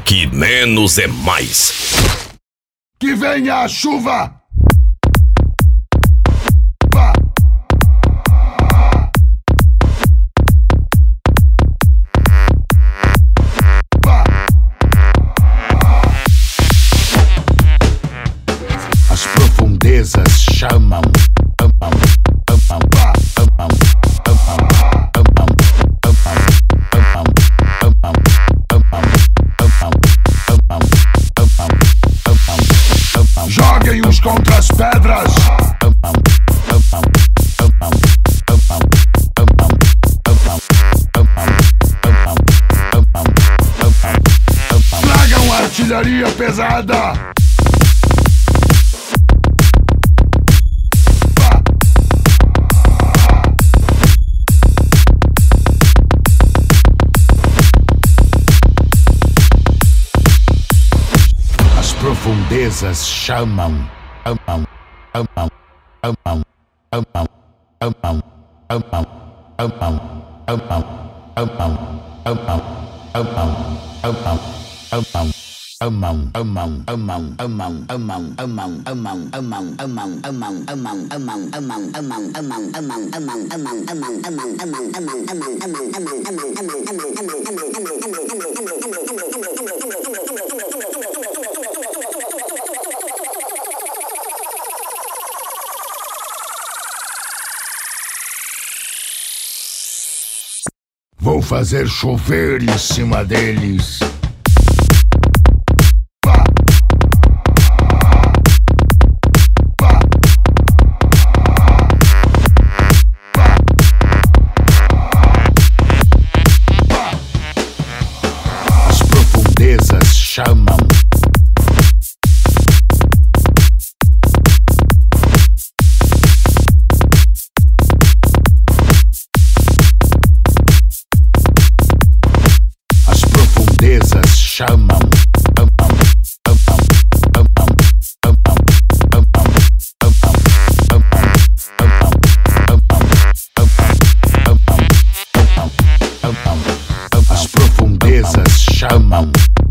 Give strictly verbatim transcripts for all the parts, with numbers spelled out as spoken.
Aqui menos é mais. Que venha a chuva! As profundezas chamam. Joguem uns contra as pedras. Tragam artilharia pesada. As profundezas chamam. Amam, amam, amam, amam, amam, amam, amam, amam, amam, amam, amam, amam, amam. Amam, amam, amam, amam, amam, amam, amam, amam, amam, amam, amam, amam, amam, amam, amam, amam, amam, vou fazer chover em cima deles. As profundezas chamam. As profundezas chamam. As profundezas chamam.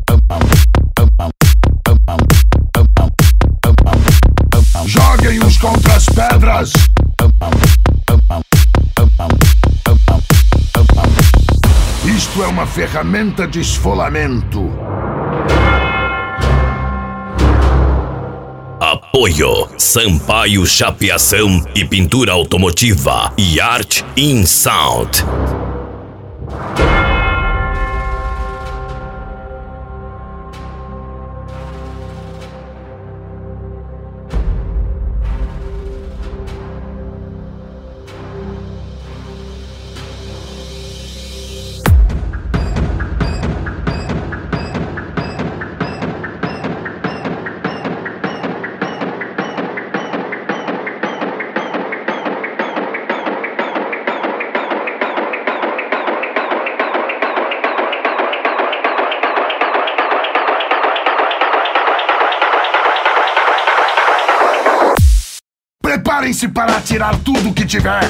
Joguem uns contra as pedras. Isto é uma ferramenta de esfolamento. Apoio Sampaio Chapeação e Pintura Automotiva e Art in Sound. Preparem-se para atirar tudo que tiver.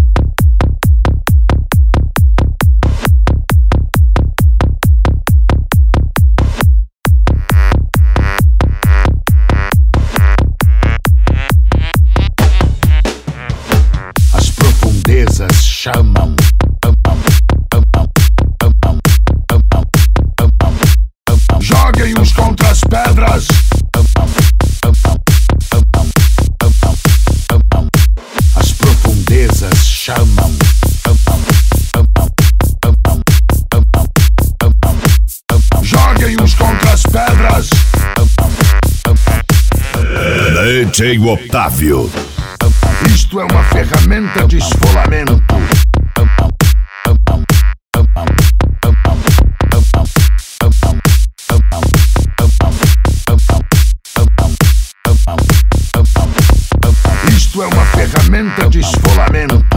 As profundezas chamam. Joguem uns contra as pedras. As profundezas chamam. Joguem uns contra as pedras. D J Otávio. Isto é uma ferramenta de esfolamento. Isto é uma ferramenta de esfolamento.